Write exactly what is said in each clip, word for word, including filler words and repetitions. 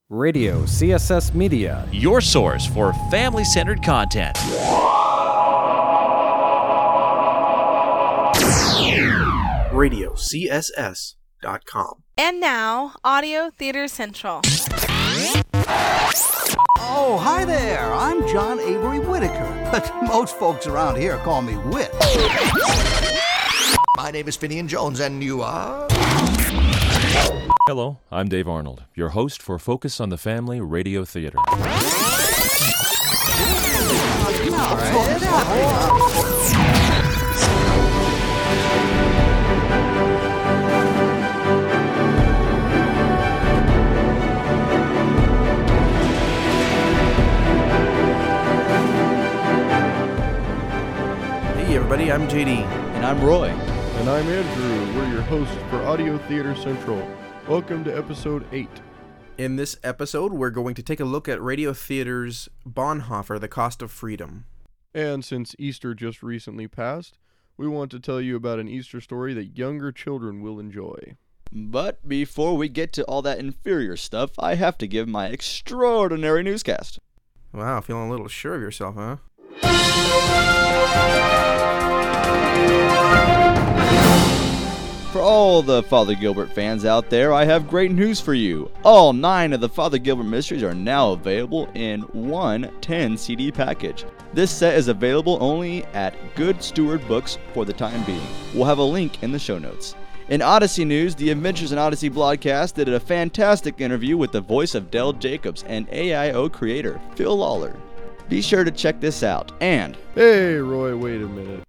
Radio C S S Media, your source for family-centered content. radio c s s dot com. And now, Audio Theater Central. Oh, hi there. I'm John Avery Whitaker, but most folks around here call me Whit. My name is Finian Jones, and you are? Hello, I'm Dave Arnold, your host for Focus on the Family Radio Theater. Hey everybody, I'm J D. And I'm Roy. And I'm Andrew. We're your hosts for Audio Theater Central. Welcome to episode eight. In this episode, we're going to take a look at Radio Theater's Bonhoeffer, The Cost of Freedom. And since Easter just recently passed, we want to tell you about an Easter story that younger children will enjoy. But before we get to all that inferior stuff, I have to give my extraordinary newscast. Wow, feeling a little sure of yourself, huh? For all the Father Gilbert fans out there, I have great news for you. All nine of the Father Gilbert mysteries are now available in one ten C D package. This set is available only at Good Steward Books for the time being. We'll have a link in the show notes. In Odyssey news, the Adventures in Odyssey blogcast did a fantastic interview with the voice of Del Jacobs and A I O creator Phil Lawler. Be sure to check this out. And Hey, Roy, wait a minute.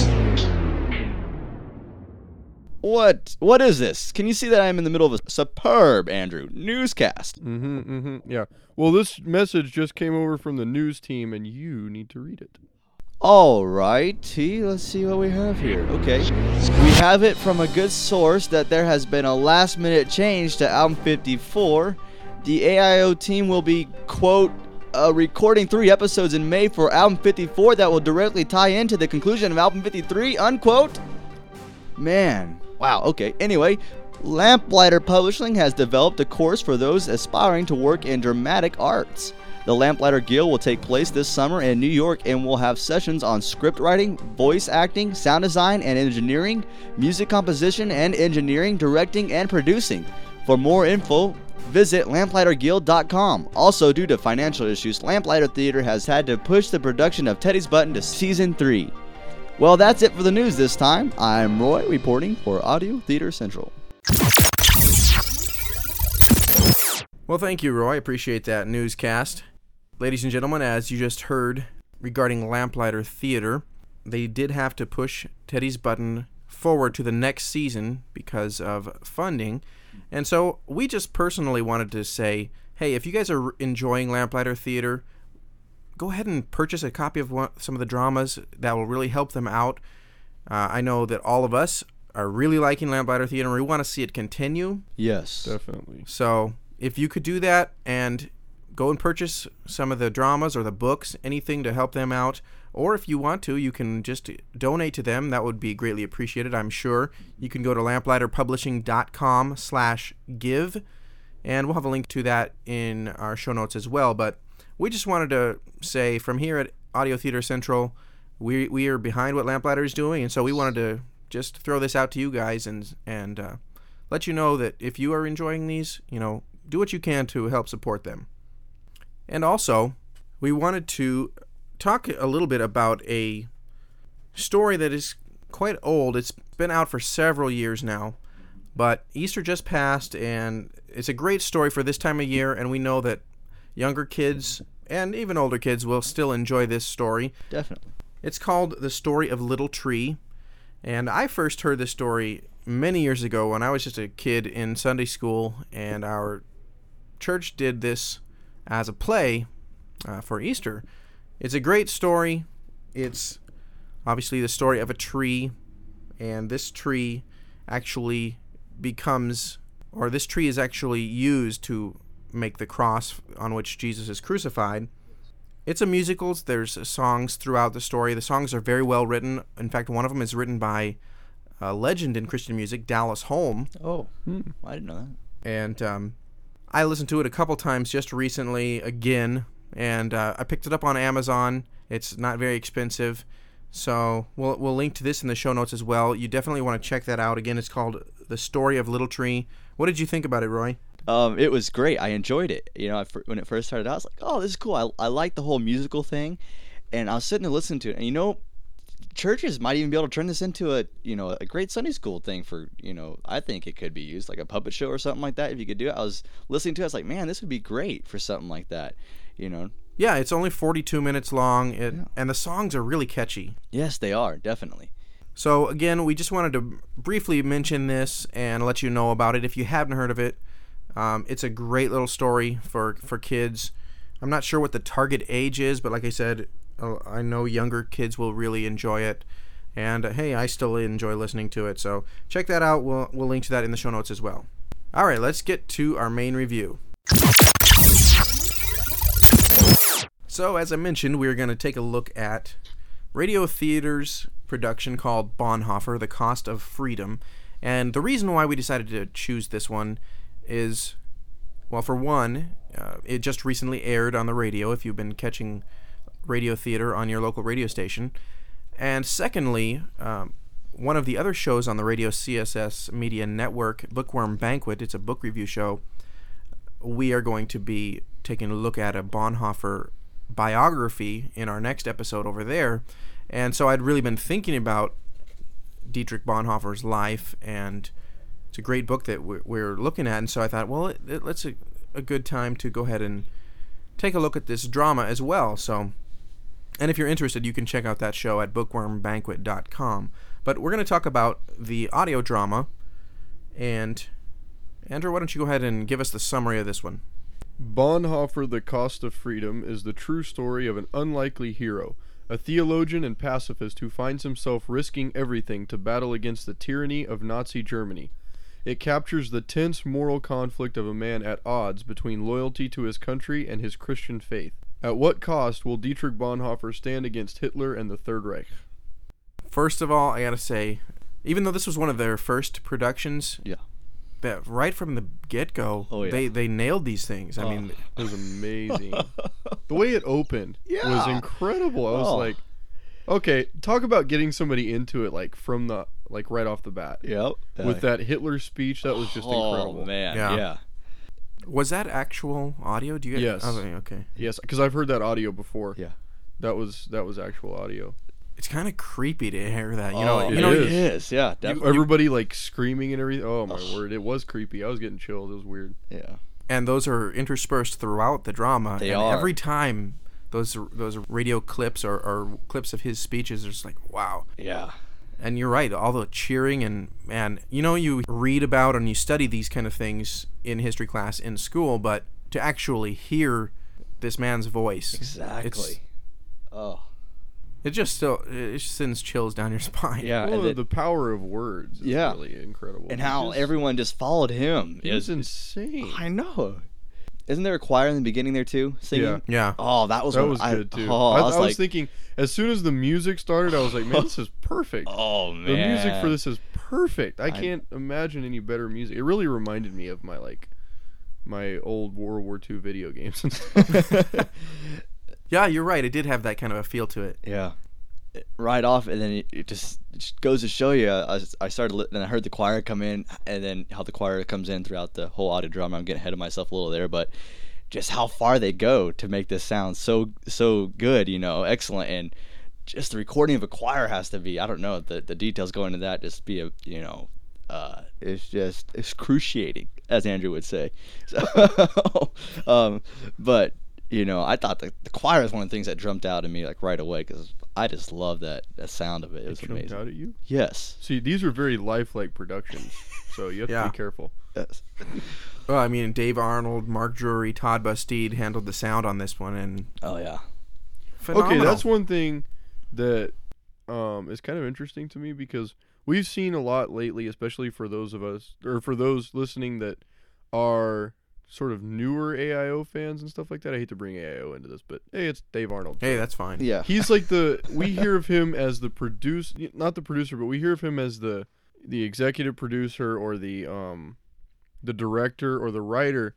What? What is this? Can you see that I'm in the middle of a superb, Andrew, newscast? Mm-hmm, mm-hmm, yeah. Well, this message just came over from the news team, and you need to read it. All righty, let's see what we have here. Okay, we have it from a good source that there has been a last-minute change to album fifty-four. The A I O team will be, quote, uh, recording three episodes in May for album fifty-four that will directly tie into the conclusion of album fifty-three, unquote. Man. Wow, okay. Anyway, Lamplighter Publishing has developed a course for those aspiring to work in dramatic arts. The Lamplighter Guild will take place this summer in New York and will have sessions on script writing, voice acting, sound design and engineering, music composition and engineering, directing and producing. For more info, visit lamplighter guild dot com. Also, due to financial issues, Lamplighter Theater has had to push the production of Teddy's Button to season three. Well, that's it for the news this time. I'm Roy, reporting for Audio Theater Central. Well, thank you, Roy. Appreciate that newscast. Ladies and gentlemen, as you just heard regarding Lamplighter Theater, they did have to push Teddy's Button forward to the next season because of funding. And so we just personally wanted to say, hey, if you guys are enjoying Lamplighter Theater, go ahead and purchase a copy of one, some of the dramas that will really help them out. Uh, I know that all of us are really liking Lamplighter Theater, and we want to see it continue. Yes. Definitely. So if you could do that and go and purchase some of the dramas or the books, anything to help them out, or if you want to, you can just donate to them. That would be greatly appreciated, I'm sure. You can go to lamplighter publishing dot com slash give, and we'll have a link to that in our show notes as well. But we just wanted to say, from here at Audio Theater Central, we we are behind what Lamplighter is doing, and so we wanted to just throw this out to you guys and and uh, let you know that if you are enjoying these, you know, do what you can to help support them. And also, we wanted to talk a little bit about a story that is quite old. It's been out for several years now, but Easter just passed, and it's a great story for this time of year, and we know that younger kids and even older kids will still enjoy this story. Definitely. It's called The Story of Little Tree, and I first heard this story many years ago when I was just a kid in Sunday school, and our church did this as a play uh, for Easter. It's a great story. It's obviously the story of a tree, and this tree actually becomes, or this tree is actually used to make the cross on which Jesus is crucified. It's a musical. There's songs throughout the story. The songs are very well written. In fact, one of them is written by a legend in Christian music, Dallas Holm. Oh, hmm. I didn't know that. And um, I listened to it a couple times just recently again, and uh, I picked it up on Amazon. It's not very expensive, so we'll we'll link to this in the show notes as well. You definitely want to check that out. Again, it's called The Story of Little Tree. What did you think about it, Roy? Um, it was great. I enjoyed it. You know, I, when it first started out, I was like, oh, this is cool. I, I like the whole musical thing. And I was sitting and listening to it. And, you know, churches might even be able to turn this into a, you know, a great Sunday school thing for, you know, I think it could be used like a puppet show or something like that. If you could do it, I was listening to it. I was like, man, this would be great for something like that, you know. Yeah, it's only forty-two minutes long, it, Yeah. and the songs are really catchy. Yes, they are, definitely. So, again, we just wanted to briefly mention this and let you know about it if you haven't heard of it. Um, it's a great little story for, for kids. I'm not sure what the target age is, but like I said, uh, I know younger kids will really enjoy it. And, uh, hey, I still enjoy listening to it. So check that out. We'll, we'll link to that in the show notes as well. All right, let's get to our main review. So, as I mentioned, we're going to take a look at Radio Theater's production called Bonhoeffer, The Cost of Freedom. And the reason why we decided to choose this one is, well, for one, uh, it just recently aired on the radio if you've been catching Radio Theater on your local radio station. And secondly, um, one of the other shows on the Radio C S S Media Network, Bookworm Banquet, it's a book review show, we are going to be taking a look at a Bonhoeffer biography in our next episode over there. And so I'd really been thinking about Dietrich Bonhoeffer's life, and it's a great book that we're, we're looking at, and so I thought, well, it, it, it's a, a good time to go ahead and take a look at this drama as well. So, and if you're interested, you can check out that show at bookworm banquet dot com. But we're going to talk about the audio drama, and Andrew, why don't you go ahead and give us the summary of this one? Bonhoeffer, The Cost of Freedom, is the true story of an unlikely hero, a theologian and pacifist who finds himself risking everything to battle against the tyranny of Nazi Germany. It captures the tense moral conflict of a man at odds between loyalty to his country and his Christian faith. At what cost will Dietrich Bonhoeffer stand against Hitler and the Third Reich? First of all, I gotta say, even though this was one of their first productions, Yeah. that right from the get-go, Oh, yeah. they, they nailed these things. I Oh. mean, It was amazing. The way it opened was Yeah. incredible. I was Oh. like, okay, talk about getting somebody into it like from the like right off the bat. Yep. With that Hitler speech, that was just oh, incredible. man. Yeah. Yeah. was that actual audio? Do you? Yes. Oh, okay. Yes, because I've heard that audio before. Yeah. That was that was actual audio. It's kind of creepy to hear that. You know. Oh, You it know. is. it is. Yeah, definitely. Everybody like screaming and everything. Oh my word, it was creepy. I was getting chills. It was weird. Yeah. And those are interspersed throughout the drama. They and are. Every time those those radio clips or, or clips of his speeches are just like, wow. Yeah. And you're right, all the cheering and, man, you know, you read about and you study these kind of things in history class in school, but to actually hear this man's voice. Exactly. It's, Oh. it just still, it just sends chills down your spine. Yeah. Well, and it- the power of words is Yeah. really incredible. and He how just- everyone just followed him. he is was insane. I know. Isn't there a choir in the beginning there too, singing? Yeah. Yeah. Oh, that was That one- was I, good too. Oh, I, I was I like, was thinking, as soon as the music started, I was like, man, this is perfect. oh man, The music for this is perfect. I I- can't imagine any better music. It really reminded me of my like my old World War Two video games and stuff. Yeah, you're right. It did have that kind of a feel to it. Yeah. Right off, and then it, it, just, it just goes to show you. I, I started, li- then I heard the choir come in, and then how the choir comes in throughout the whole audio drama. I'm getting ahead of myself a little there, but just how far they go to make this sound so so good, you know, excellent, and just the recording of a choir has to be. I don't know the the details going into that. Just be a you know, uh, it's just excruciating, as Andrew would say. So, um, but. You know, I thought the, the choir was one of the things that jumped out at me like right away because I just love that, that sound of it. It was It jumped amazing. out at you? Yes. See, these are very lifelike productions, so you have Yeah. to be careful. Yes. Well, I mean, Dave Arnold, Mark Drury, Todd Bastide handled the sound on this one, and Oh yeah. phenomenal. Okay, that's one thing that um, is kind of interesting to me because we've seen a lot lately, especially for those of us or for those listening that are sort of newer A I O fans and stuff like that. I hate to bring A I O into this, but hey, it's Dave Arnold. Hey, that's fine. Yeah. He's like the we hear of him as the produce, not the producer, but we hear of him as the the executive producer or the um the director or the writer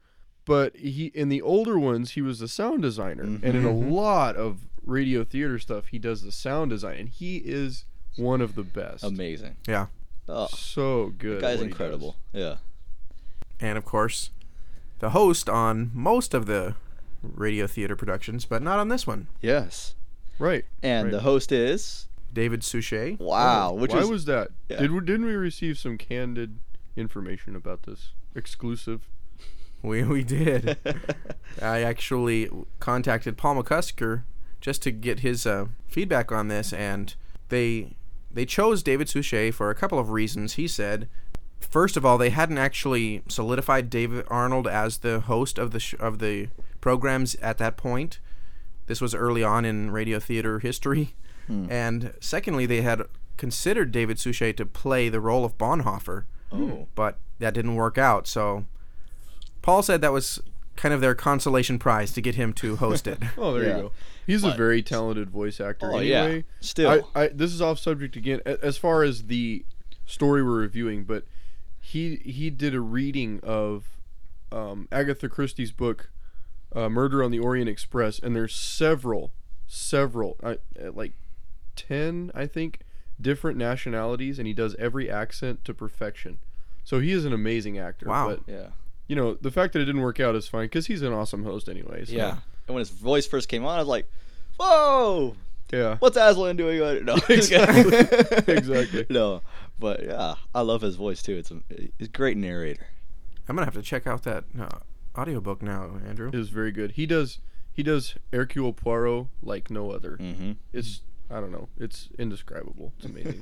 but he in the older ones he was the sound designer, Mm-hmm. and in a lot of radio theater stuff he does the sound design, and he is one of the best. Amazing. Yeah. Oh, So good. the guy's at what he incredible. Yeah. And of course, the host on most of the radio theater productions, but not on this one. Yes. does. Right. And right. the host is David Suchet. wow, which Why is was that? yeah. Did we, didn't we receive some candid information about this? Exclusive. We we did. I actually contacted Paul McCusker just to get his uh, feedback on this, and they they chose David Suchet for a couple of reasons. He said, first of all, they hadn't actually solidified David Arnold as the host of the sh- of the programs at that point. This was early on in radio theater history. Hmm. And secondly, they had considered David Suchet to play the role of Bonhoeffer, oh but that didn't work out. So Paul said that was kind of their consolation prize to get him to host it. Oh, there Yeah. you go. He's But- a very talented voice actor. Oh, anyway, yeah. Still. I, I, this is off subject again. a- As far as the story we're reviewing, but he he did a reading of um, Agatha Christie's book, uh, Murder on the Orient Express, and there's several, several, uh, uh, like ten, I think, different nationalities, and he does every accent to perfection. So he is an amazing actor. Wow. But, yeah. you know, the fact that it didn't work out is fine because he's an awesome host anyway. So. Yeah. And when his voice first came on, I was like, "Whoa, Yeah. what's Aslan doing?" on it?" No, Exactly. Exactly. No, but yeah, I love his voice too. It's a, he's a great narrator. I'm gonna have to check out that uh, audiobook now, Andrew. Is very good. He does he does Hercule Poirot like no other. Mm-hmm. It's I don't know. It's indescribable. It's amazing.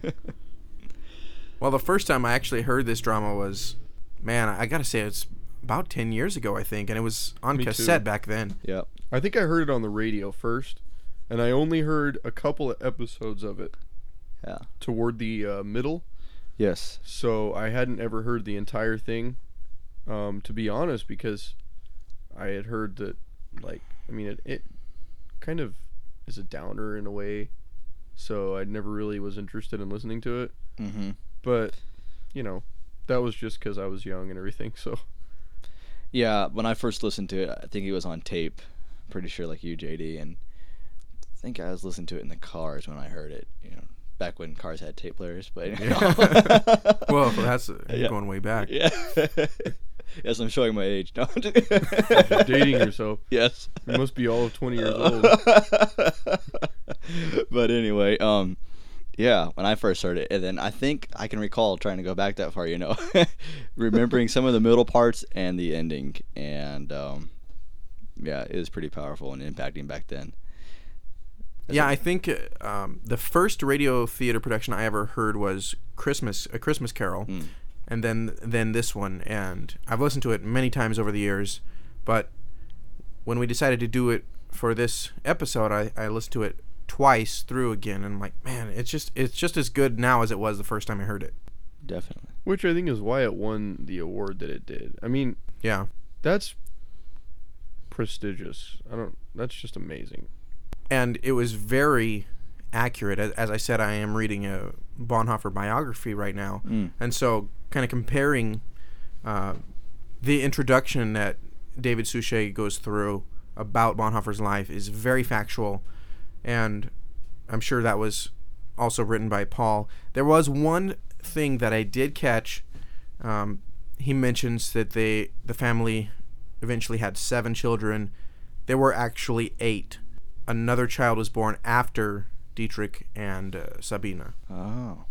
Well, the first time I actually heard this drama was, man, I gotta say it's about ten years ago, I think, and it was on Me too. cassette back then. Yep. I think I heard it on the radio first, and I only heard a couple of episodes of it Yeah. toward the uh, middle. Yes. So I hadn't ever heard the entire thing, um, to be honest, because I had heard that, like, I mean, it, it kind of is a downer in a way, so I never really was interested in listening to it. Mm-hmm. But, you know, that was just because I was young and everything, so. Yeah, when I first listened to it, I think it was on tape. Pretty sure, like you, J D, and I think I was listening to it in the cars when I heard it. You know, back when cars had tape players. But you know. Well, that's uh, you're Yeah. going way back. Yeah. Yes, I'm showing my age. No, I'm just- You're dating yourself. Yes. You must be all of twenty years old. But anyway, um, yeah, when I first heard it, and then I think I can recall trying to go back that far, you know, remembering some of the middle parts and the ending, and um, yeah, it was pretty powerful and impacting back then. Yeah, I think uh, um, the first radio theater production I ever heard was Christmas, A Christmas Carol, Mm. and then then this one, and I've listened to it many times over the years, but when we decided to do it for this episode, I, I listened to it twice through again, and I'm like, man, it's just it's just as good now as it was the first time I heard it. Definitely. Which I think is why it won the award that it did. I mean, Yeah. that's prestigious. I don't. That's just amazing. And it was very accurate. As, as I said, I am reading a Bonhoeffer biography right now, Mm. and so kind of comparing uh, the introduction that David Suchet goes through about Bonhoeffer's life is very factual, and I'm sure that was also written by Paul. There was one thing that I did catch. Um, he mentions that they the family eventually had seven children. There were actually eight. Another child was born after Dietrich and uh, Sabina. Oh.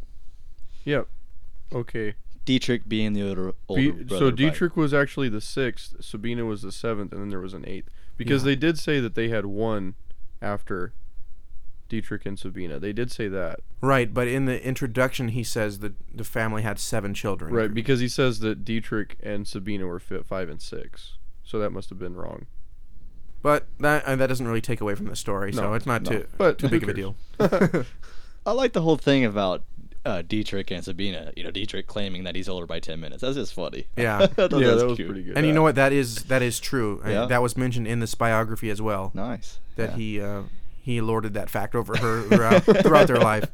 Yep. Okay. Dietrich being the older, older Be- brother. so by- Dietrich was actually the sixth. Sabina was the seventh, and then there was an eighth. Because Yeah. they did say that they had one after Dietrich and Sabina. They did say that. Right, but in the introduction he says that the family had seven children. Right, because he says that Dietrich and Sabina were fi- five and six. So that must have been wrong. But that uh, that doesn't really take away from the story, so No, it's not no. too But too who big of a cares? deal. I like the whole thing about uh, Dietrich and Sabina. You know, Dietrich claiming that he's older by ten minutes. That's just funny. Yeah. I thought Yeah, was that was cute. pretty good. And you know what? That is that is true. Uh, Yeah. that was mentioned in this biography as well. Nice. That Yeah. he uh, he lorded that fact over her throughout, throughout their life.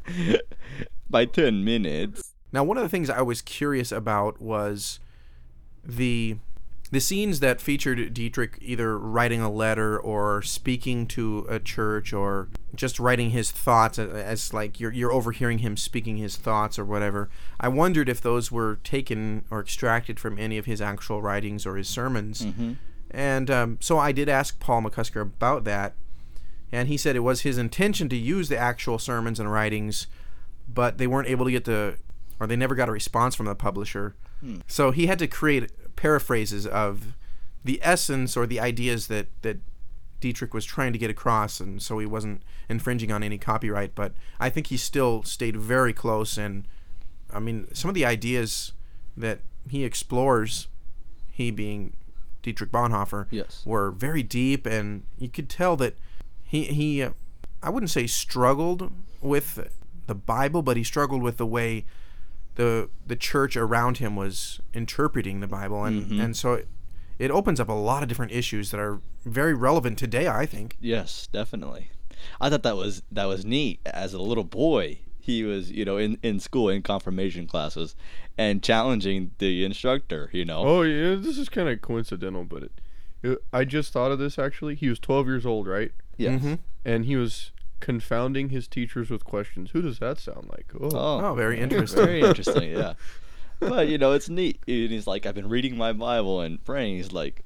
By ten minutes. Now, one of the things I was curious about was the the scenes that featured Dietrich either writing a letter or speaking to a church or just writing his thoughts as, as like you're you're overhearing him speaking his thoughts or whatever. I wondered if those were taken or extracted from any of his actual writings or his sermons. Mm-hmm. And um, so I did ask Paul McCusker about that, and he said it was his intention to use the actual sermons and writings, but they weren't able to get the, or they never got a response from the publisher. Hmm. So he had to create paraphrases of the essence or the ideas that, that Dietrich was trying to get across, and so he wasn't infringing on any copyright. But I think he still stayed very close, and I mean, some of the ideas that he explores, he being Dietrich Bonhoeffer, Yes. were very deep, and you could tell that he, he uh, I wouldn't say struggled with the Bible, but he struggled with the way the the church around him was interpreting the Bible, and, Mm-hmm. and so it, it opens up a lot of different issues that are very relevant today, I think. Yes, definitely. I thought that was that was neat. As a little boy, he was, you know, in, in school in confirmation classes and challenging the instructor, you know. Oh yeah, this is kind of coincidental, but it, it. I just thought of this actually. He was twelve years old, right? Yes. Mhm. And he was confounding his teachers with questions. Who does that sound like? Oh, Oh, very interesting. Very interesting, yeah. But, you know, it's neat. And he's like, I've been reading my Bible and praying. He's like,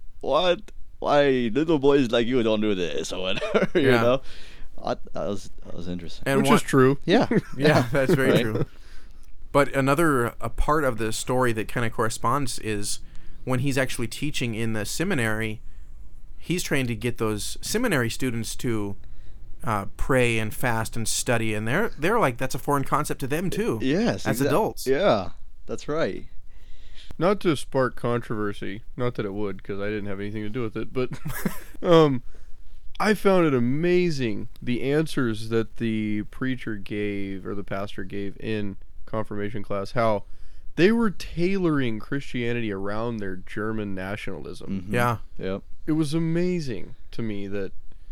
what? Why little boys like you don't do this or whatever, you Yeah. know? I, that was that was interesting. And which one- is true. yeah. Yeah, that's very Right? true. But another a part of the story that kind of corresponds is when he's actually teaching in the seminary, he's trying to get those seminary students to uh, pray and fast and study, and they're they're like that's a foreign concept to them too. Yes. as exact- adults. Yeah, that's right. Not to spark controversy, not that it would, because I didn't have anything to do with it, but um, I found it amazing the answers that the preacher gave or the pastor gave in confirmation class, how they were tailoring Christianity around their German nationalism. Mhm. Yeah, Yep. It was amazing to me that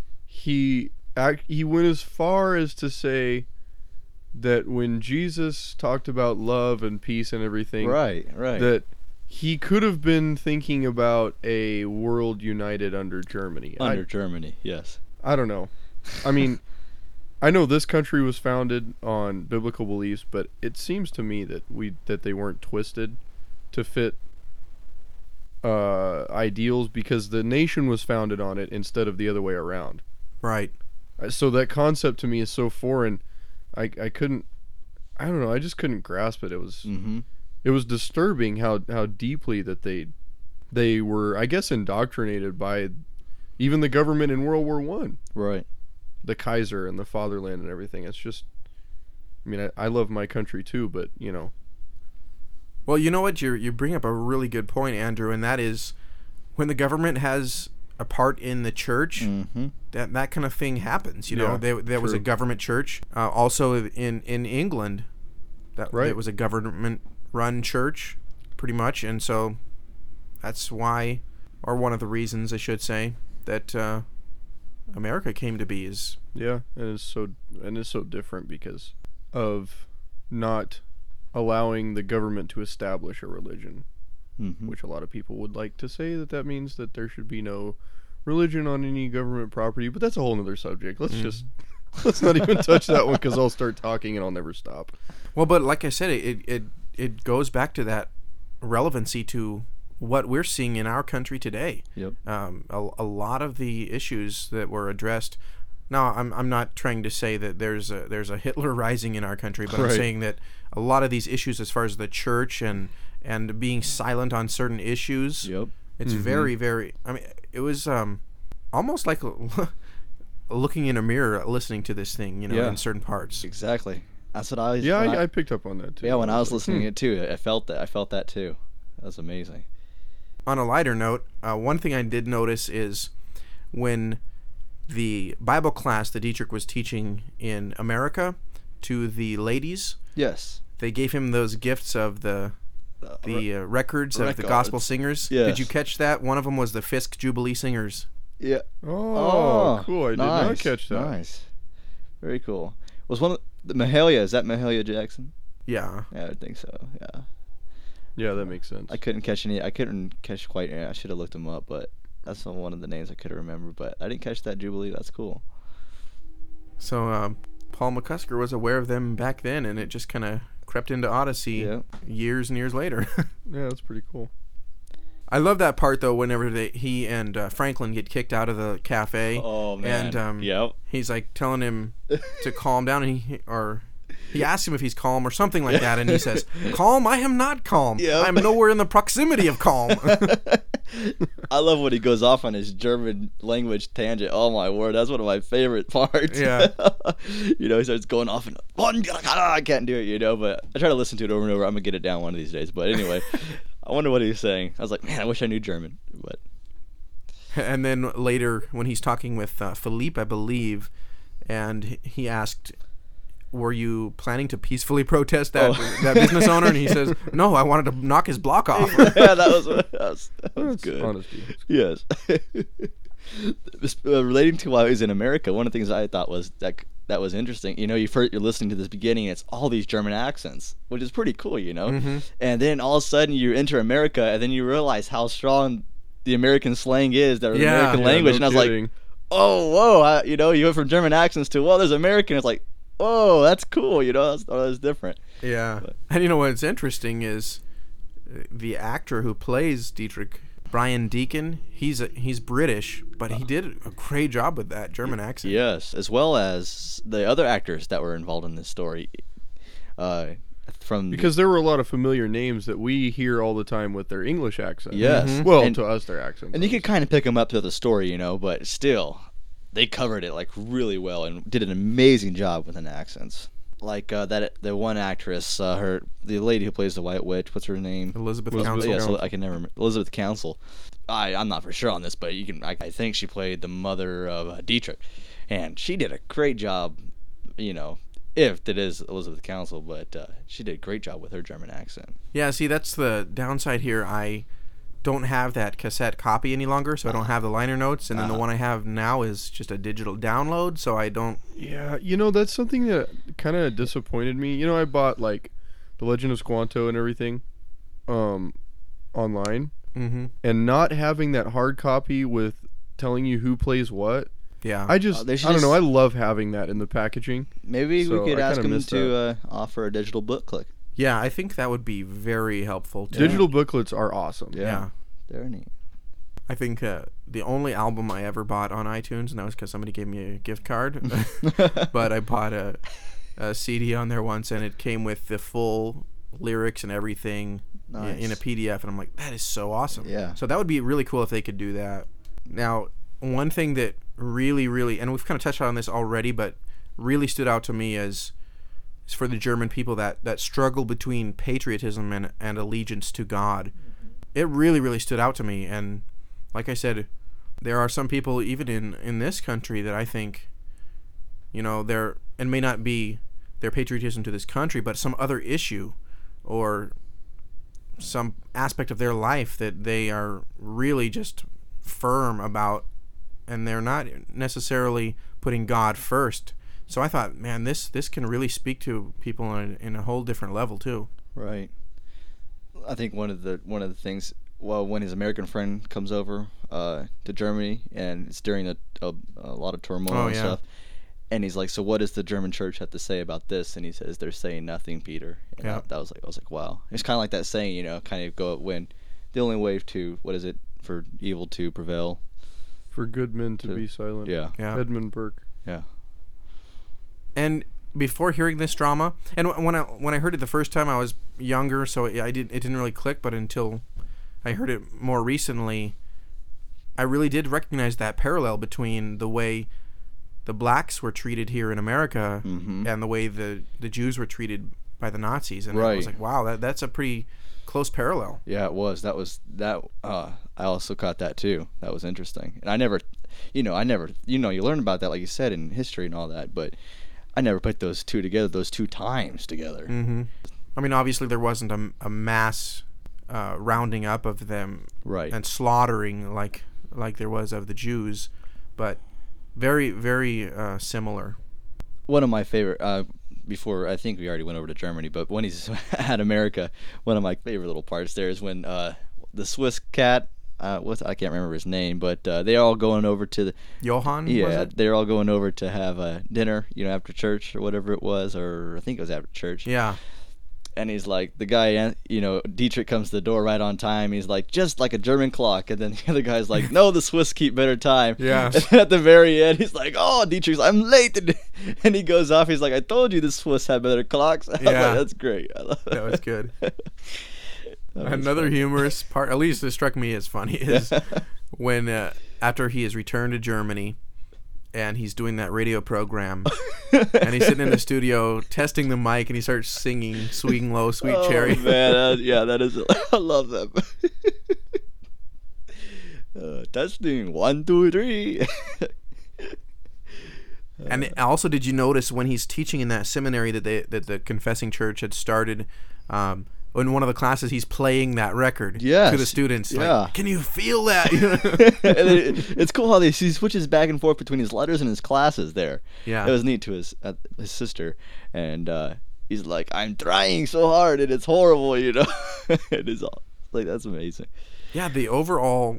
he act, he went as far as to say that when Jesus talked about love and peace and everything, Right, right. that he could have been thinking about a world united under Germany. Under I, Germany, yes. I don't know. I mean, I know this country was founded on biblical beliefs, but it seems to me that we that they weren't twisted to fit uh, ideals because the nation was founded on it instead of the other way around. right. Uh, So that concept to me is so foreign. I I couldn't. I don't know. I just couldn't grasp it. It was. Mm-hmm. It was disturbing how, how deeply that they they were, I guess, indoctrinated by even the government in World War One, Right. the Kaiser and the fatherland and everything. It's just, I mean, I, I love my country too, but you know, Well, you know what? You you bring up a really good point, Andrew, and that is when the government has a part in the church, Mm-hmm. that that kind of thing happens. You know, Yeah, there there was a true. government church. Uh, also in in England, that Right. it was a government-run church, pretty much, and so that's why, or one of the reasons, I should say, that uh, America came to be is yeah, and it's so and it's so different because of not allowing the government to establish a religion. Mm-hmm. Which a lot of people would like to say that that means that there should be no religion on any government property, but that's a whole nother subject. Let's just let's not even touch that one because I'll start talking and I'll never stop. well. But like I said, it it it goes back to that relevancy to what we're seeing in our country today. Yep. Um, a, a lot of the issues that were addressed. Now, I'm I'm not trying to say that there's a there's a Hitler rising in our country, but I'm Right. saying that a lot of these issues, as far as the church and and being silent on certain issues, Yep. it's Mhm. very very. I mean, it was um almost like looking in a mirror, listening to this thing, you know, Yeah. in certain parts. Exactly. That's what I was. Yeah, when I, I picked up on that too. yeah, when I was like, listening hmm. to it too, I felt that. I felt that too. That's amazing. On a lighter note, uh, one thing I did notice is when the Bible class that Dietrich was teaching in America to the ladies, Yes. they gave him those gifts of the Uh, the uh, records of the records. gospel singers. Yes. Did you catch that? One of them was the Fisk Jubilee Singers. yeah. Oh, cool! I did not nice, catch that. Nice. Very cool. Was one of the Mahalia? Is that Mahalia Jackson? Yeah. Yeah, I would think so. Yeah. Yeah, that makes sense. I couldn't catch any. I couldn't catch quite. I should have looked them up, but that's not one of the names I could remember. But I didn't catch that Jubilee. That's cool. So um, Paul McCusker was aware of them back then, and it just kind of crept into Odyssey Yeah. years and years later. Yeah, that's pretty cool. I love that part though. Whenever they, he and uh, Franklin get kicked out of the cafe, Oh man. and um, Yep. he's like telling him to calm down, and he or he asks him if he's calm or something like that, and he says, "Calm? I am not calm. Yep. I'm nowhere in the proximity of calm." I love when he goes off on his German language tangent. Oh my word, that's one of my favorite parts. Yeah. You know, he starts going off and I can't do it, you know, but I try to listen to it over and over. I'm gonna get it down one of these days. But anyway, I wonder what he was saying. I was like, man, I wish I knew German. But And then later, when he's talking with uh, Philippe, I believe, and he asked, "Were you planning to peacefully protest that Oh. that business owner?" And he says, "No, I wanted to knock his block off." yeah, that was that was, that was That's good. honesty. Yes. This, uh, relating to why he's in America, one of the things I thought was that that was interesting. You know, you first, you're listening to this beginning, and it's all these German accents, which is pretty cool. You know, Mhm. and then all of a sudden you enter America, and then you realize how strong the American slang is, the Yeah. American Yeah, language, no and I was like, kidding. oh, whoa, I, you know, you went from German accents to well, there's American. It's like, oh, that's cool. You know, that's, that's different. Yeah. But- And you know what's interesting is uh, the actor who plays Dietrich, Brian Deacon, he's a, he's British, but he did a great job with that German accent. Yes, as well as the other actors that were involved in this story. Uh, from Because there were a lot of familiar names that we hear all the time with their English accent. yes, Mhm. Well, and, to us, their accent. and you could kind of pick them up to the story, you know, but still, they covered it like really well and did an amazing job with the accents. Like uh, that, the one actress, uh, her, the lady who plays the White Witch. What's her name? Elizabeth Elizabeth Council. Yeah, so I can never remember. Elizabeth Council. I I'm not for sure on this, but you can. I, I think she played the mother of uh, Dietrich, and she did a great job. You know, if it is Elizabeth Council, but uh, she did a great job with her German accent. Yeah, see, that's the downside here. I don't have that cassette copy any longer, so I don't have the liner notes, and then the Uh-huh. one I have now is just a digital download, so I don't. Yeah, you know, that's something that kind of disappointed me. You know, I bought, like, The Legend of Squanto and everything um, online, Mm-hmm. and not having that hard copy with telling you who plays what. Yeah. I just, Uh, they should I don't know, I just- love having that in the packaging. Maybe So we could I ask kinda them miss to uh, offer a digital booklet. yeah, I think that would be very helpful. Too. Digital booklets are awesome. Yeah. They're neat. I think uh, the only album I ever bought on iTunes, and that was because somebody gave me a gift card, but I bought a, a C D on there once, and it came with the full lyrics and everything i- in a Nice. P D F, and I'm like, that is so awesome. Yeah. So that would be really cool if they could do that. Now, one thing that really, really, and we've kind of touched on this already, but really stood out to me as is for the German people that, that struggle between patriotism and, and allegiance to God. It really, really stood out to me. And like I said, there are some people even in, in this country that I think, you know, they're, and may not be their patriotism to this country, but some other issue or some aspect of their life that they are really just firm about, and they're not necessarily putting God first. So I thought, man, this this can really speak to people in, in a whole different level too. Right. I think one of the one of the things, well, when his American friend comes over uh, to Germany, and it's during a, a, a lot of turmoil Oh, and yeah. stuff, and he's like, "So what does the German church have to say about this?" And he says, "They're saying nothing, Peter." And Yeah. that, that was like, I was like, wow. It's kind of like that saying, you know, kind of go when the only way to what is it for evil to prevail? For good men to To- be silent. Yeah, Yeah. Edmund Burke. yeah, And before hearing this drama, and wh- when I when I heard it the first time, I was younger, so I did it didn't really click. But until I heard it more recently, I really did recognize that parallel between the way the blacks were treated here in America Mhm. and the way the the Jews were treated by the Nazis. And I was Right. like, wow, that that's a pretty close parallel. yeah. It was that was that. Uh, I also caught that too. That was interesting, and I never, you know, I never, you know, you learn about that like you said in history and all that, but I never put those two together, those two times together. Mm-hmm. I mean, obviously there wasn't a, a mass uh, rounding up of them Right. and slaughtering like like there was of the Jews, but very very uh, similar. One of my favorite, uh, before, I think we already went over to Germany, but when he's at America, one of my favorite little parts there is when uh, the Swiss cat, uh, what's, I can't remember his name, but uh, they're all going over to the... Johann? Yeah, was it? they're all going over to have a dinner, you know, after church or whatever it was, or I think it was after church. Yeah. And he's like, the guy, you know, Dietrich comes to the door right on time. He's like, just like a German clock. And then the other guy's like, no, the Swiss keep better time. Yeah. And then at the very end, he's like, oh, Dietrich's, I'm late. And he goes off. He's like, I told you the Swiss had better clocks. I was Yeah. like, that's great. I love That was good. that was Another funny. humorous part, at least it struck me as funny, is when uh, after he has returned to Germany and he's doing that radio program and he's sitting in the studio testing the mic and he starts singing Sweet and Low, Sweet Oh, Cherry. man, that, yeah, that is, I love that. uh, testing, one, two, three. And also, did you notice when he's teaching in that seminary that they that the Confessing Church had started, um, in one of the classes he's playing that record Yes. to the students? Yeah. Like, can you feel that? And it, it's cool how they, he switches back and forth between his letters and his classes there. Yeah. It was neat to his uh, his sister, and uh, he's like, I'm trying so hard and it's horrible, you know. It is all like, that's amazing. Yeah, the overall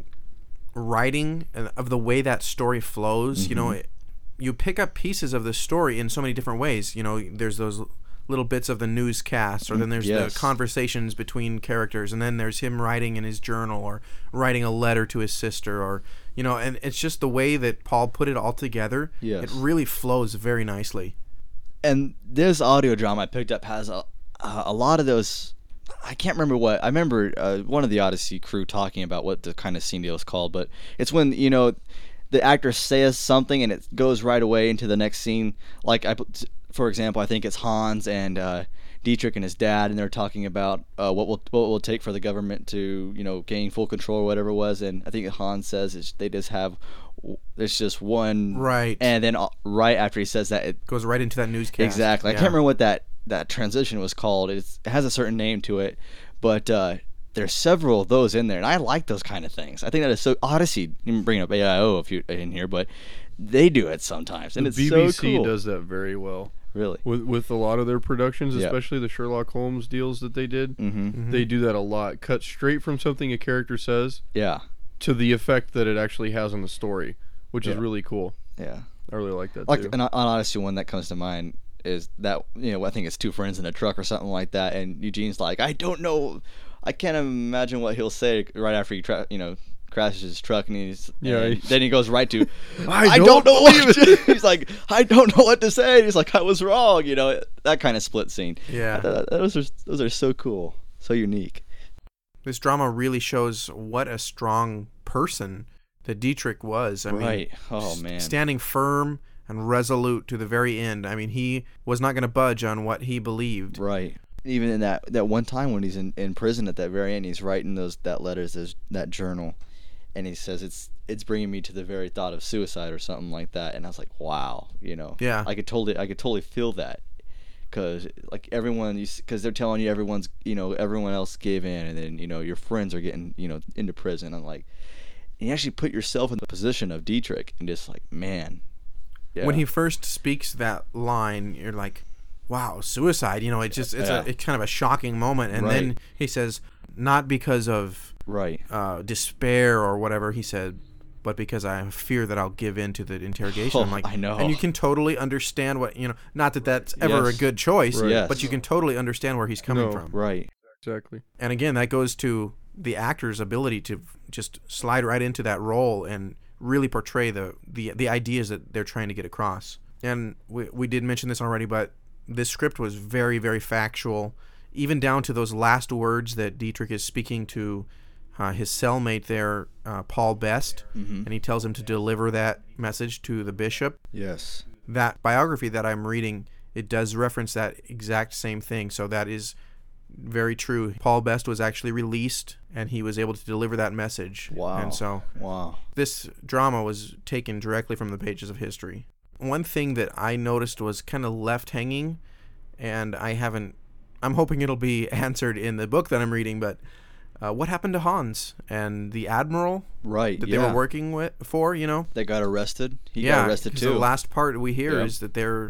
writing and of the way that story flows, Mm-hmm. you know, it, you pick up pieces of the story in so many different ways. You know, there's those little bits of the newscasts, or then there's Yes. the conversations between characters, and then there's him writing in his journal or writing a letter to his sister, or, you know, and it's just the way that Paul put it all together. Yes. It really flows very nicely. And this audio drama I picked up has a, a lot of those. I can't remember what I remember. Uh, one of the Odyssey crew talking about what the kind of scene deal is called, but it's when, you know, the actor says something and it goes right away into the next scene. Like, I, for example, I think it's Hans and uh, Dietrich and his dad, and they're talking about uh, what will what will take for the government to, you know, gain full control or whatever it was. And I think Hans says it's, they just have, there's just one. Right. And then uh, right after he says that, it Goes right into that newscast. exactly. I Yeah. can't remember what that that transition was called. It's, it has a certain name to it, but uh, there's several of those in there, and I like those kind of things. I think that is so. Odyssey, you bring up A I O if you in here, but they do it sometimes, and The it's B B so C cool. does that very well. Really? With with a lot of their productions, Yeah. especially the Sherlock Holmes deals that they did. Mm-hmm. They do that a lot. Cut straight from something a character says Yeah. to the effect that it actually has on the story, which is Yeah. really cool. Yeah. I really like that Like too. an, an Odyssey one that comes to mind is that, you know, I think it's two friends in a truck or something like that, and Eugene's like, I don't know, I can't imagine what he'll say right after he tra- you know crashes his truck, and he's Yeah, and he's- then he goes right to I I, don't don't, know what to, he's like, I don't know what to say. He's like, I was wrong, you know, that kind of split scene. Yeah. Th- those are those are so cool, so unique. This drama really shows what a strong person that Dietrich was. I mean, Right. Oh, s- man. standing firm and resolute to the very end. I mean, he was not going to budge on what he believed. Right. Even in that, that one time when he's in, in prison at that very end, he's writing those that letters, those, that journal, and he says it's it's bringing me to the very thought of suicide or something like that. And I was like, wow, you know. Yeah. I could totally I could totally feel that, because like everyone, because they're telling you everyone's, you know, everyone else gave in, and then, you know, your friends are getting, you know, into prison. I'm like, and you actually put yourself in the position of Dietrich, and just like, man. Yeah. When he first speaks that line, you're like, wow, suicide. You know, it just it's Yeah. a it's kind of a shocking moment. And Right. then he says, not because of Right. uh, despair or whatever he said, but because I fear that I'll give in to the interrogation. Oh, I'm like, I know. And you can totally understand what, you know, not that that's ever Yes. a good choice, Right. Yes. but you can totally understand where he's coming No. from. Right. Exactly. And again, that goes to the actor's ability to just slide right into that role and really portray the, the, the ideas that they're trying to get across. And we, we did mention this already, but this script was very, very factual, even down to those last words that Dietrich is speaking to uh, his cellmate there, uh, Paul Best, Mm-hmm. and he tells him to deliver that message to the bishop. Yes. That biography that I'm reading, it does reference that exact same thing, so that is very true. Paul Best was actually released, and he was able to deliver that message. Wow. And so Wow. this drama was taken directly from the pages of history. One thing that I noticed was kind of left hanging, and I haven't, I'm hoping it'll be answered in the book that I'm reading, but uh, what happened to Hans and the admiral Right. that yeah. they were working with for, you know? They got arrested. He yeah, got arrested 'cause too. the last part we hear Yeah. is that they're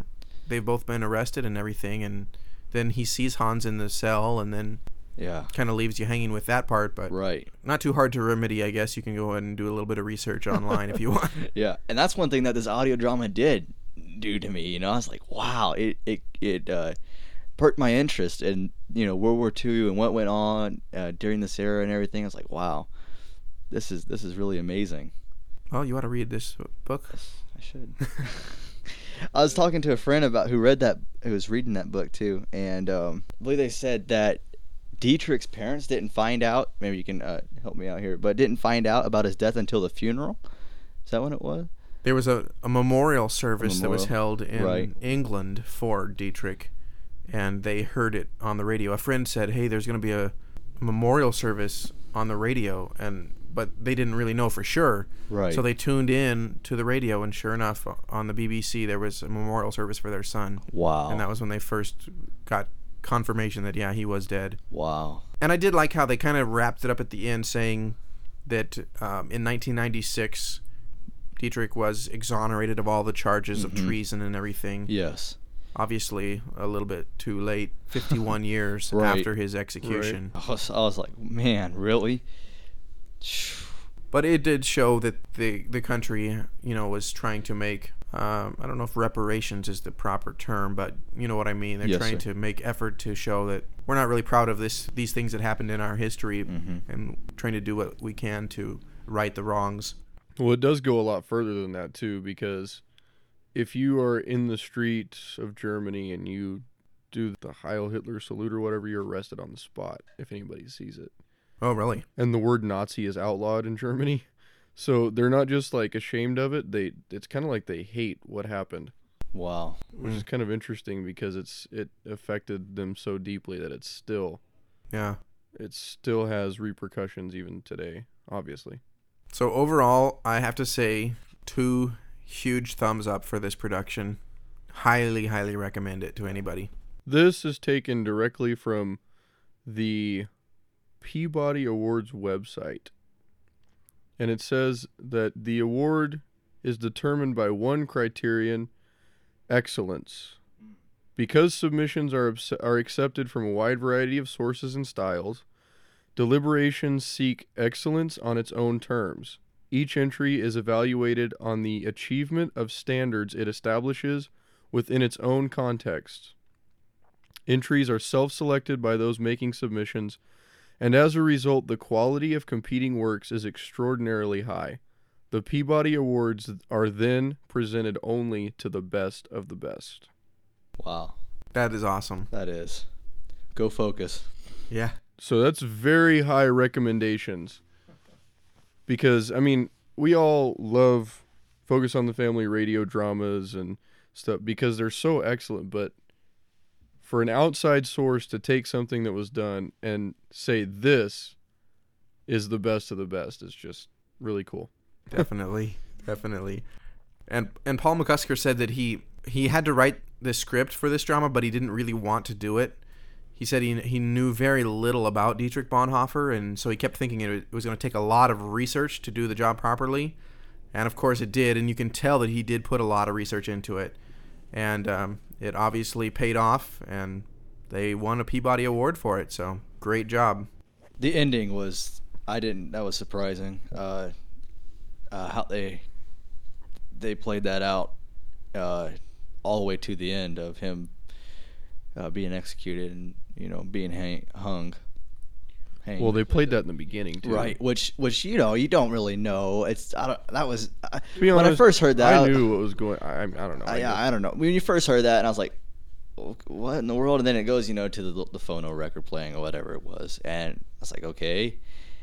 they've both been arrested and everything, and then he sees Hans in the cell, and then Yeah. kind of leaves you hanging with that part. But Right. not too hard to remedy, I guess. You can go ahead and do a little bit of research online if you want. Yeah, and that's one thing that this audio drama did do to me. You know, I was like, wow, it it it uh, perked my interest in, you know, World War Two and what went on uh, during this era and everything. I was like, wow, this is this is really amazing. Well, you want to read this book? I should. I was talking to a friend about who read that, who was reading that book too, and um, I believe they said that Dietrich's parents didn't find out. Maybe you can uh, help me out here, but didn't find out about his death until the funeral. Is that when it was? There was a, a memorial service A that was memorial. held in Right. England for Dietrich, and they heard it on the radio. A friend said, "Hey, there's going to be a memorial service on the radio," and but they didn't really know for sure. Right. So they tuned in to the radio, and sure enough, on the B B C there was a memorial service for their son. Wow. And that was when they first got confirmation that yeah, he was dead. Wow. And I did like how they kind of wrapped it up at the end, saying that um, in nineteen ninety-six, Dietrich was exonerated of all the charges Mm-hmm. of treason and everything. Yes. Obviously, a little bit too late, fifty-one years Right. after his execution. I was, I was like, man, really? But it did show that the the country, you know, was trying to make, um, I don't know if reparations is the proper term, but you know what I mean. They're Yes, trying sir. to make effort to show that we're not really proud of this these things that happened in our history, Mm-hmm. and trying to do what we can to right the wrongs. Well, it does go a lot further than that, too, because if you are in the streets of Germany and you do the Heil Hitler salute or whatever, you're arrested on the spot if anybody sees it. Oh, really? And the word Nazi is outlawed in Germany. So they're not just like ashamed of it. They It's kind of like they hate what happened, Wow. which is kind of interesting because it's it affected them so deeply that it's still, Yeah. it still has repercussions even today, obviously. So overall, I have to say two huge thumbs up for this production. Highly, highly recommend it to anybody. This is taken directly from the Peabody Awards website. And it says that the award is determined by one criterion, excellence. Because submissions are abs- are accepted from a wide variety of sources and styles, deliberations seek excellence on its own terms. Each entry is evaluated on the achievement of standards it establishes within its own context. Entries are self-selected by those making submissions, and as a result, the quality of competing works is extraordinarily high. The Peabody Awards are then presented only to the best of the best. Wow. That is awesome. That is. Go Focus. Yeah. So that's very high recommendations. Because, I mean, we all love Focus on the Family radio dramas and stuff because they're so excellent, but for an outside source to take something that was done and say this is the best of the best is just really cool. Definitely. Definitely. And and Paul McCusker said that he he had to write the script for this drama, but he didn't really want to do it. He said he he knew very little about Dietrich Bonhoeffer, and so he kept thinking it was going to take a lot of research to do the job properly. And of course it did, and you can tell that he did put a lot of research into it. And um, it obviously paid off, and they won a Peabody Award for it, so great job. The ending was, I didn't, that was surprising. Uh, uh, how they they played that out uh, all the way to the end of him uh, being executed and, you know, being hang, hung. Hanged. Well, they played that in the beginning, too. Right, which, which you know, you don't really know. It's I don't, that was uh, To be when I honest, first heard that. I knew what was going I, I don't know. I, I yeah, guess. I don't know. When you first heard that, and I was like, what in the world? And then it goes, you know, to the, the phono record playing or whatever it was. And I was like, okay.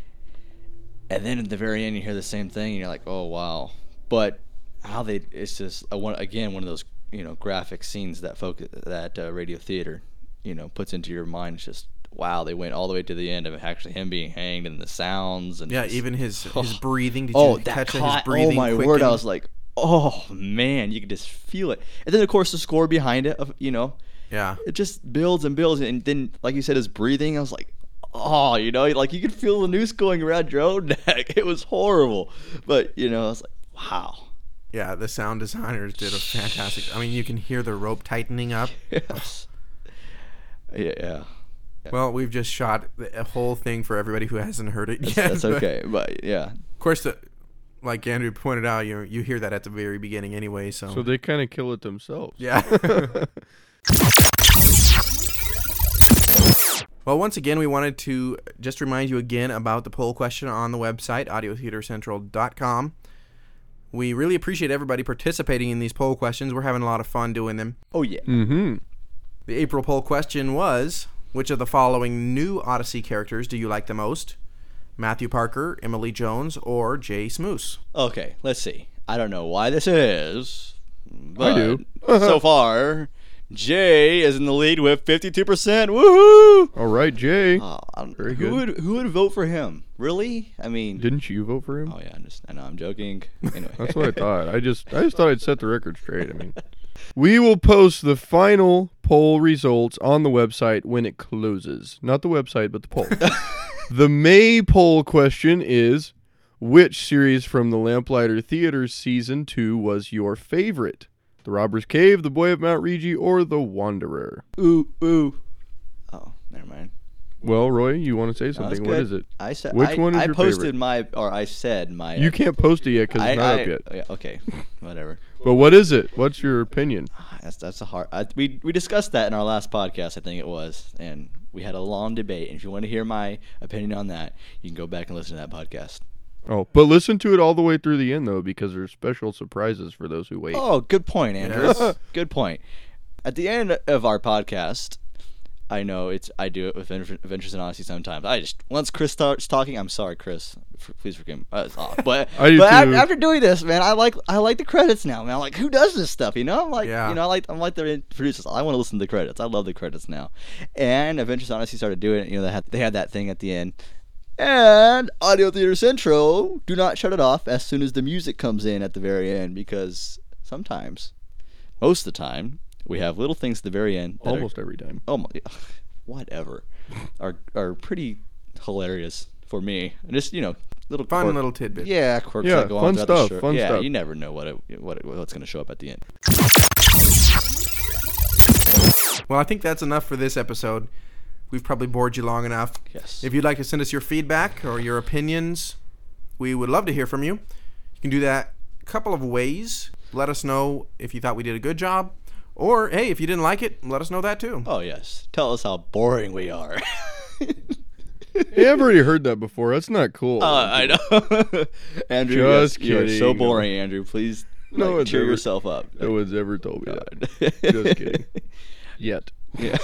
And then at the very end, you hear the same thing, and you're like, oh, wow. But how they, it's just, a one, again, one of those, you know, graphic scenes that focus, that uh, radio theater, you know, puts into your mind. It's just, wow, they went all the way to the end of actually him being hanged and the sounds. And Yeah, just, even his oh, his breathing. Did oh, you that catch that? caught, His breathing oh, my word. quickened? I was like, oh, man, you could just feel it. And then, of course, the score behind it, of you know, Yeah. it just builds and builds. And then, like you said, his breathing, I was like, oh, you know, like you could feel the noose going around your own neck. It was horrible. But, you know, I was like, wow. Yeah, the sound designers did a fantastic. I mean, you can hear the rope tightening up. Yes. Yeah. yeah. Well, we've just shot a whole thing for everybody who hasn't heard it That's, yet. that's but okay, but yeah. Of course, the, like Andrew pointed out, you you hear that at the very beginning anyway. So, So they kind of kill it themselves. yeah. Well, once again, we wanted to just remind you again about the poll question on the website, audio theater central dot com. We really appreciate everybody participating in these poll questions. We're having a lot of fun doing them. Oh yeah. Mm-hmm. The April poll question was, which of the following new Odyssey characters do you like the most? Matthew Parker, Emily Jones, or Jay Smoose? Okay, let's see. I don't know why this is, but do. so far, Jay is in the lead with fifty-two percent. Woohoo! All right, Jay. Oh, I'm- Very who good. would who would vote for him? Really? I mean, Didn't you vote for him? oh yeah, I'm just, I know I'm joking. Anyway, That's what I thought. I just I just thought I'd set the record straight. I mean, we will post the final poll results on the website when it closes. Not the website, but the poll. The May poll question is, which series from the Lamplighter Theater Season two was your favorite? The Robber's Cave, The Boy of Mount Rigi, or The Wanderer? ooh ooh. Oh, never mind. Well, Roy, you want to say No, that's something? What good. is it? I said Which I, one is I your posted favorite? my, or I said my. You can't post it yet because I, it's not I, up yet. yeah, okay, whatever. But what is it? What's your opinion? That's that's a hard. I, we we discussed that in our last podcast, I think it was, and we had a long debate. And if you want to hear my opinion on that, you can go back and listen to that podcast. Oh, but listen to it all the way through the end, though, because there's special surprises for those who wait. Oh, good point, Andrew. Yes. Good point. At the end of our podcast, I know it's I do it with Adventures in Odyssey sometimes. I just once Chris starts talking, I'm sorry, Chris. For, please forgive me. Uh, it's off. But I do but af- too. after doing this, man, I like I like the credits now, man. I'm like, who does this stuff? You know, I'm like, Yeah. you know, I like I'm like the producers. I want to listen to the credits. I love the credits now. And Adventures in Odyssey started doing it. You know, they had they had that thing at the end. And Audio Theater Central, do not shut it off as soon as the music comes in at the very end, because sometimes, most of the time, we have little things at the very end. that are- Almost every time. oh my, whatever, are are pretty hilarious for me. And just, you know, little Fun quirk- little tidbit. yeah, quirks Yeah, that go fun on throughout the stuff, show. fun yeah, stuff. you never know what it, what it, what's going to show up at the end. Well, I think that's enough for this episode. We've probably bored you long enough. Yes. If you'd like to send us your feedback or your opinions, we would love to hear from you. You can do that a couple of ways. Let us know if you thought we did a good job. Or, hey, if you didn't like it, let us know that too. Oh yes, tell us how boring we are. Hey, I've already heard that before. That's not cool. Uh, I know. Andrew, Just yes, you are so kidding. boring, Andrew. Please No like, one's cheer ever- yourself up. No one's ever told me that. Just kidding. Yet. Yeah.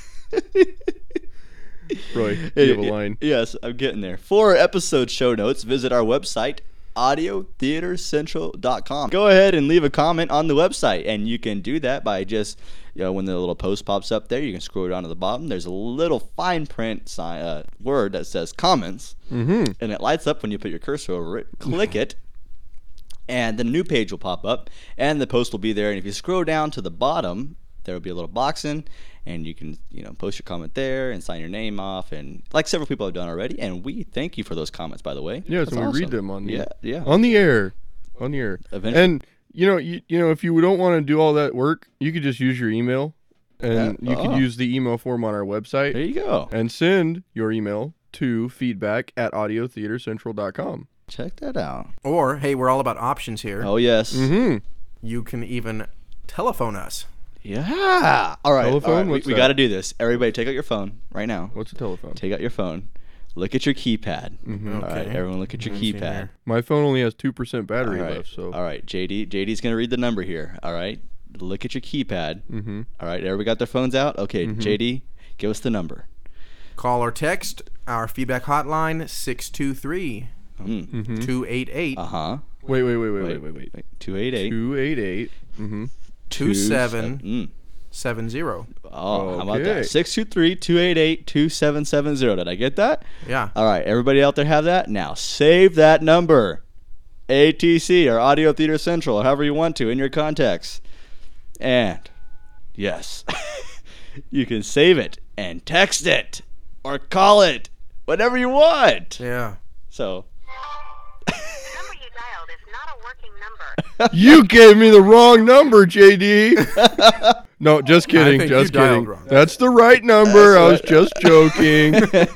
Roy, you have a line. Yes, I'm getting there. For episode show notes, visit our website, audio theater central dot com. Go ahead and leave a comment on the website, and you can do that by just, you know, when the little post pops up there, you can scroll down to the bottom. There's a little fine print sign, uh, word that says comments, Mm-hmm. and it lights up when you put your cursor over it. Click it, and then a new page will pop up, and the post will be there. And if you scroll down to the bottom, there will be a little box in, and you can, you know, post your comment there and sign your name off, and like several people have done already. And we thank you for those comments, by the way. Yes, That's and we awesome. read them on the yeah, yeah. on the air, on the air. Eventually. And you know, you, you know, if you don't want to do all that work, you could just use your email, and Yeah. you could Oh. use the email form on our website, There you go. and send your email to feedback at audio theater central dot com. Check that out. Or, hey, we're all about options here. Oh yes. Mm-hmm. You can even telephone us. Yeah. All right. Telephone? all right. We, What's we that? got to do this. Everybody, take out your phone right now. What's a telephone? Take out your phone. Look at your keypad. Mm-hmm. All right, Okay. everyone, look at your Let's see keypad. here. My phone only has two percent battery All right. left, so All right, J D. J D's gonna read the number here. All right. Look at your keypad. mm-hmm. All right. Everybody got their phones out? Okay, Mhm. J D, give us the number. Call or text our feedback hotline, six two three, Mm. Mm-hmm. two eight eight, Uh huh. Wait, wait, wait, wait, wait, wait, wait. Two eight eight. Two eight eight. Mm-hmm. two seven Mm. seven zero. Oh, how about Okay. that? Six two three two eight eight two seven seven zero. Did I get that? Yeah. All right. Everybody out there have that? Now save that number. A T C or Audio Theater Central, or however you want to in your contacts. And yes, you can save it and text it or call it, whatever you want. Yeah. So number you dialed is not a working number. You gave me the wrong number, J D. No, just kidding. think Just you dialed kidding. wrong. That's the right number. I was just joking.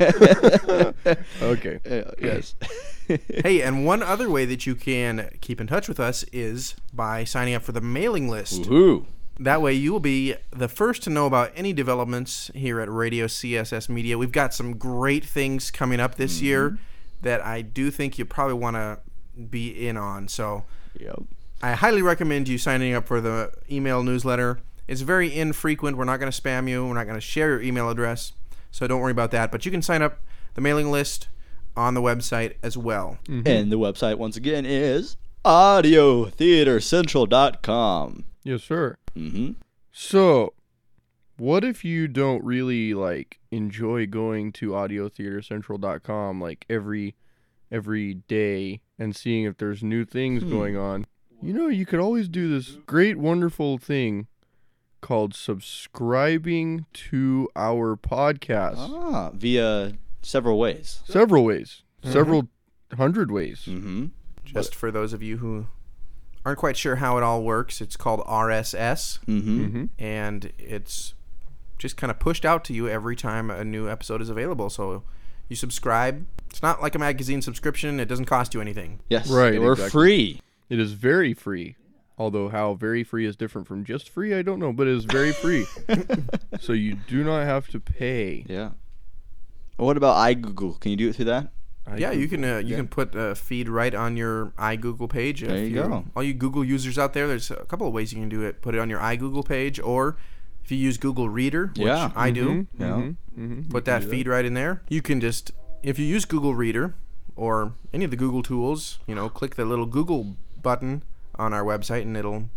Okay. Uh, yes. Hey, and one other way that you can keep in touch with us is by signing up for the mailing list. Woohoo. That way you will be the first to know about any developments here at Radio C S S Media. We've got some great things coming up this Mm-hmm. year that I do think you probably want to be in on. So Yep. I highly recommend you signing up for the email newsletter. It's very infrequent. We're not going to spam you. We're not going to share your email address. So don't worry about that. But you can sign up the mailing list on the website as well. And the website, once again, is audio theater central dot com. Yes, sir. Mm-hmm. So, what if you don't really like enjoy going to audio theater central dot com like every every day and seeing if there's new things Hmm. going on? You know, you could always do this great, wonderful thing called subscribing to our podcast. Ah, via several ways. Several ways, several hundred ways. Mm-hmm. Just for those of you who aren't quite sure how it all works, it's called R S S, Mm-hmm. Mm-hmm. and it's just kind of pushed out to you every time a new episode is available. So you subscribe. It's not like a magazine subscription. It doesn't cost you anything. Yes. Right, We're exactly. free. It is very free. Although how very free is different from just free, I don't know, but it is very free. So you do not have to pay. Yeah. What about iGoogle? Can you do it through that? I Yeah, you Google. can uh, you Yeah. can put a feed right on your iGoogle page. There If you you're- go. All you Google users out there, there's a couple of ways you can do it. Put it on your iGoogle page, or if you use Google Reader, which Yeah. I do, Mhm, Yeah. mhm, mhm. put that feed right in there. You can just, if you use Google Reader or any of the Google tools, you know, click the little Google button on our website, and it'll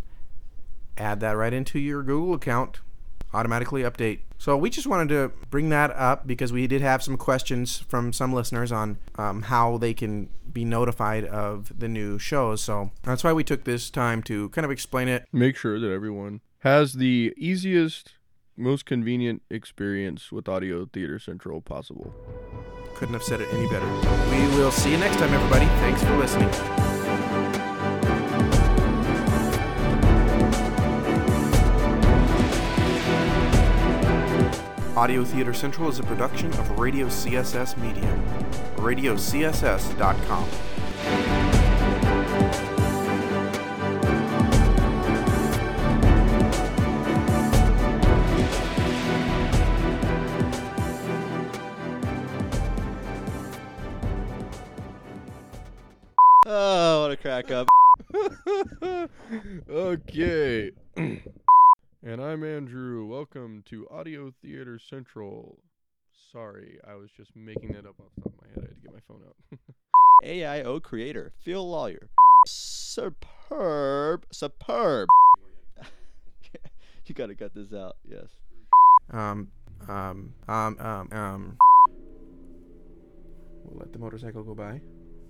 add that right into your Google account, automatically update. So we just wanted to bring that up because we did have some questions from some listeners on um, how they can be notified of the new shows. So that's why we took this time to kind of explain it. Make sure that everyone has the easiest, most convenient experience with Audio Theater Central possible. Couldn't have said it any better. We will see you next time, everybody. Thanks for listening. Audio Theater Central is a production of Radio C S S Media. radio c s s dot com. Oh, what a crack up. Okay. And I'm Andrew. Welcome to Audio Theater Central. Sorry, I was just making that up off the top of my head. I had to get my phone out. A I O creator, Phil Lawyer. Superb. Superb. You gotta cut this out, yes. Um, um, um, um, um. We'll let the motorcycle go by.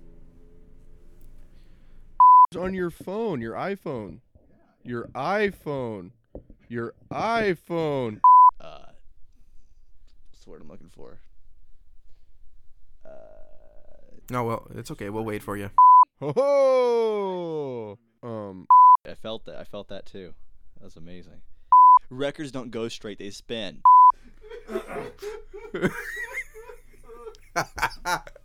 It's on your phone, your iPhone. Your iPhone. Your iPhone. Uh, what's the word I'm looking for? Uh, No, well, it's okay. We'll wait for you. Oh. Um. I felt that. I felt that too. That was amazing. Records don't go straight, they spin.